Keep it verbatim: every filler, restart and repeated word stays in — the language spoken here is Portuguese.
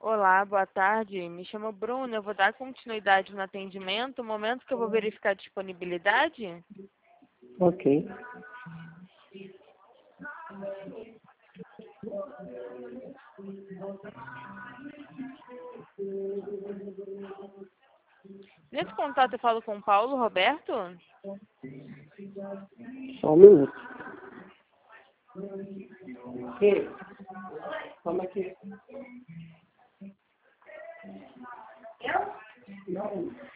Olá, boa tarde. Me chamo Bruna. Eu vou dar continuidade no atendimento. Um momento que eu vou verificar a disponibilidade. Ok. Nesse contato eu falo com o Paulo Roberto. Só um minuto. Ei, como é que... Eu? Não.